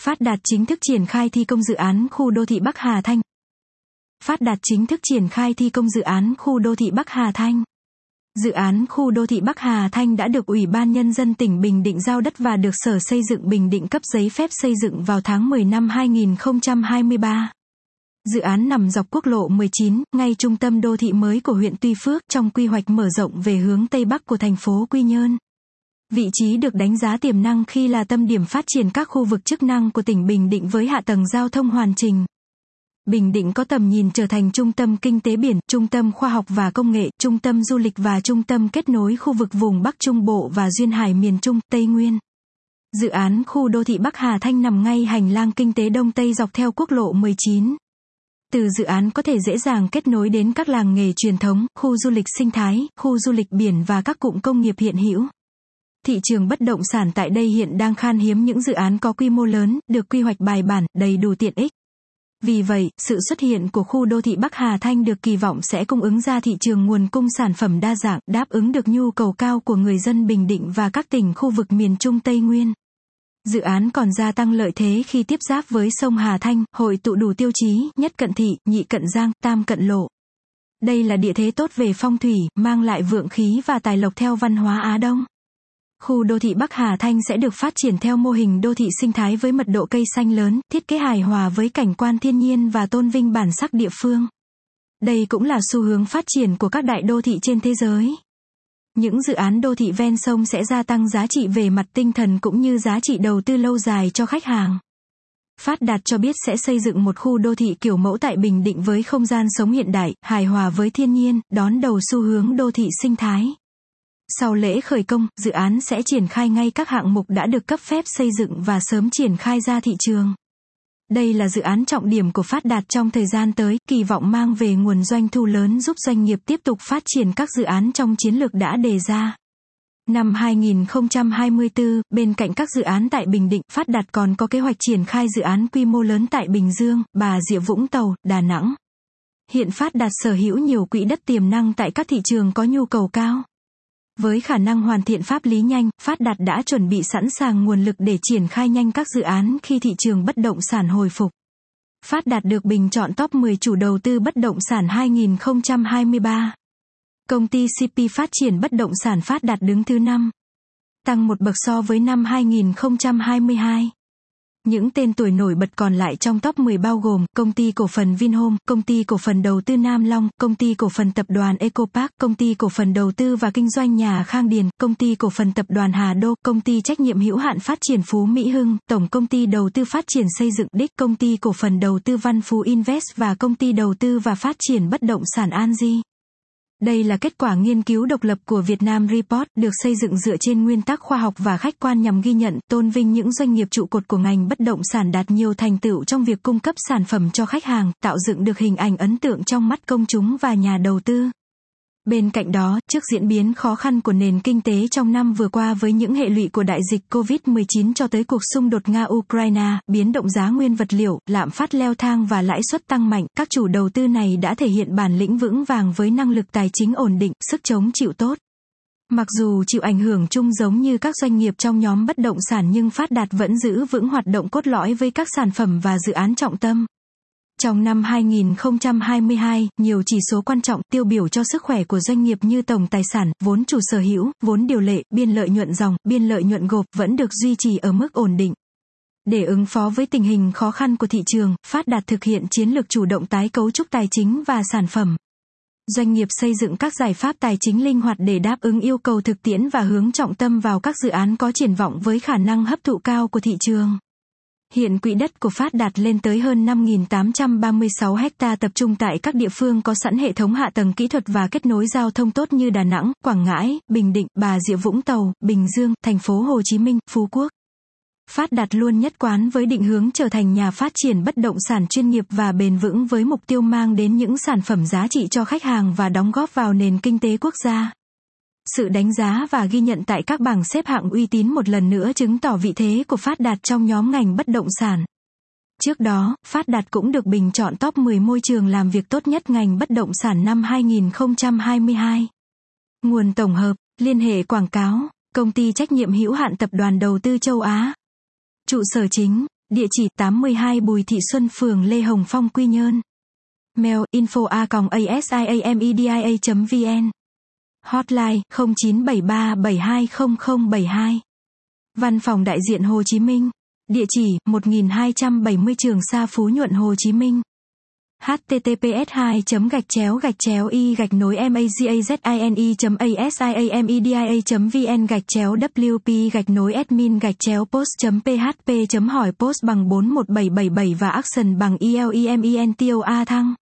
Phát Đạt chính thức triển khai thi công dự án khu đô thị Bắc Hà Thanh. Phát Đạt chính thức triển khai thi công dự án khu đô thị Bắc Hà Thanh. Dự án khu đô thị Bắc Hà Thanh đã được Ủy ban Nhân dân tỉnh Bình Định giao đất và được Sở Xây dựng Bình Định cấp giấy phép xây dựng vào tháng 10 năm 2023. Dự án nằm dọc quốc lộ 19, ngay trung tâm đô thị mới của huyện Tuy Phước, trong quy hoạch mở rộng về hướng Tây Bắc của thành phố Quy Nhơn. Vị trí được đánh giá tiềm năng khi là tâm điểm phát triển các khu vực chức năng của tỉnh Bình Định với hạ tầng giao thông hoàn chỉnh. Bình Định có tầm nhìn trở thành trung tâm kinh tế biển, trung tâm khoa học và công nghệ, trung tâm du lịch và trung tâm kết nối khu vực vùng Bắc Trung Bộ và duyên hải miền Trung, Tây Nguyên. Dự án khu đô thị Bắc Hà Thanh nằm ngay hành lang kinh tế Đông Tây dọc theo quốc lộ 19. Từ dự án có thể dễ dàng kết nối đến các làng nghề truyền thống, khu du lịch sinh thái, khu du lịch biển và các cụm công nghiệp hiện hữu. Thị trường bất động sản tại đây hiện đang khan hiếm những dự án có quy mô lớn, được quy hoạch bài bản, đầy đủ tiện ích. Vì vậy, sự xuất hiện của khu đô thị Bắc Hà Thanh được kỳ vọng sẽ cung ứng ra thị trường nguồn cung sản phẩm đa dạng, đáp ứng được nhu cầu cao của người dân Bình Định và các tỉnh khu vực miền Trung Tây Nguyên. Dự án còn gia tăng lợi thế khi tiếp giáp với sông Hà Thanh, hội tụ đủ tiêu chí, nhất cận thị, nhị cận giang, tam cận lộ. Đây là địa thế tốt về phong thủy, mang lại vượng khí và tài lộc theo văn hóa Á Đông. Khu đô thị Bắc Hà Thanh sẽ được phát triển theo mô hình đô thị sinh thái với mật độ cây xanh lớn, thiết kế hài hòa với cảnh quan thiên nhiên và tôn vinh bản sắc địa phương. Đây cũng là xu hướng phát triển của các đại đô thị trên thế giới. Những dự án đô thị ven sông sẽ gia tăng giá trị về mặt tinh thần cũng như giá trị đầu tư lâu dài cho khách hàng. Phát Đạt cho biết sẽ xây dựng một khu đô thị kiểu mẫu tại Bình Định với không gian sống hiện đại, hài hòa với thiên nhiên, đón đầu xu hướng đô thị sinh thái. Sau lễ khởi công, dự án sẽ triển khai ngay các hạng mục đã được cấp phép xây dựng và sớm triển khai ra thị trường. Đây là dự án trọng điểm của Phát Đạt trong thời gian tới, kỳ vọng mang về nguồn doanh thu lớn giúp doanh nghiệp tiếp tục phát triển các dự án trong chiến lược đã đề ra. Năm 2024, bên cạnh các dự án tại Bình Định, Phát Đạt còn có kế hoạch triển khai dự án quy mô lớn tại Bình Dương, Bà Rịa Vũng Tàu, Đà Nẵng. Hiện Phát Đạt sở hữu nhiều quỹ đất tiềm năng tại các thị trường có nhu cầu cao. Với khả năng hoàn thiện pháp lý nhanh, Phát Đạt đã chuẩn bị sẵn sàng nguồn lực để triển khai nhanh các dự án khi thị trường bất động sản hồi phục. Phát Đạt được bình chọn top 10 chủ đầu tư bất động sản 2023. Công ty CP phát triển bất động sản Phát Đạt đứng thứ 5, tăng một bậc so với năm 2022. Những tên tuổi nổi bật còn lại trong top 10 bao gồm Công ty cổ phần Vinhome, Công ty cổ phần đầu tư Nam Long, Công ty cổ phần tập đoàn Ecopark, Công ty cổ phần đầu tư và kinh doanh nhà Khang Điền, Công ty cổ phần tập đoàn Hà Đô, Công ty trách nhiệm hữu hạn phát triển Phú Mỹ Hưng, Tổng công ty đầu tư phát triển xây dựng Đích, Công ty cổ phần đầu tư Văn Phú Invest và Công ty đầu tư và phát triển bất động sản Anji. Đây là kết quả nghiên cứu độc lập của Vietnam Report, được xây dựng dựa trên nguyên tắc khoa học và khách quan nhằm ghi nhận, tôn vinh những doanh nghiệp trụ cột của ngành bất động sản đạt nhiều thành tựu trong việc cung cấp sản phẩm cho khách hàng, tạo dựng được hình ảnh ấn tượng trong mắt công chúng và nhà đầu tư. Bên cạnh đó, trước diễn biến khó khăn của nền kinh tế trong năm vừa qua với những hệ lụy của đại dịch COVID-19 cho tới cuộc xung đột Nga-Ukraine, biến động giá nguyên vật liệu, lạm phát leo thang và lãi suất tăng mạnh, các chủ đầu tư này đã thể hiện bản lĩnh vững vàng với năng lực tài chính ổn định, sức chống chịu tốt. Mặc dù chịu ảnh hưởng chung giống như các doanh nghiệp trong nhóm bất động sản nhưng Phát Đạt vẫn giữ vững hoạt động cốt lõi với các sản phẩm và dự án trọng tâm. Trong năm 2022, nhiều chỉ số quan trọng tiêu biểu cho sức khỏe của doanh nghiệp như tổng tài sản, vốn chủ sở hữu, vốn điều lệ, biên lợi nhuận dòng, biên lợi nhuận gộp vẫn được duy trì ở mức ổn định. Để ứng phó với tình hình khó khăn của thị trường, Phát Đạt thực hiện chiến lược chủ động tái cấu trúc tài chính và sản phẩm. Doanh nghiệp xây dựng các giải pháp tài chính linh hoạt để đáp ứng yêu cầu thực tiễn và hướng trọng tâm vào các dự án có triển vọng với khả năng hấp thụ cao của thị trường. Hiện quỹ đất của Phát Đạt lên tới hơn 5.836 ha tập trung tại các địa phương có sẵn hệ thống hạ tầng kỹ thuật và kết nối giao thông tốt như Đà Nẵng, Quảng Ngãi, Bình Định, Bà Rịa Vũng Tàu, Bình Dương, thành phố Hồ Chí Minh, Phú Quốc. Phát Đạt luôn nhất quán với định hướng trở thành nhà phát triển bất động sản chuyên nghiệp và bền vững với mục tiêu mang đến những sản phẩm giá trị cho khách hàng và đóng góp vào nền kinh tế quốc gia. Sự đánh giá và ghi nhận tại các bảng xếp hạng uy tín một lần nữa chứng tỏ vị thế của Phát Đạt trong nhóm ngành bất động sản. Trước đó, Phát Đạt cũng được bình chọn top 10 môi trường làm việc tốt nhất ngành bất động sản năm 2022. Nguồn tổng hợp, liên hệ quảng cáo, Công ty trách nhiệm hữu hạn tập đoàn đầu tư châu Á. Trụ sở chính, Địa chỉ 82 Bùi Thị Xuân, phường Lê Hồng Phong, Quy Nhơn. Mail info@asiamedia.vn. Hotline 0973720072. Văn phòng đại diện Hồ Chí Minh. Địa chỉ 1270 Trường Sa, Phú Nhuận, Hồ Chí Minh. https://i-mazi-amedia.vn/wp-admin-post.php.hỏi post bằng 41777 và action bằng ELEMENTOA thăng.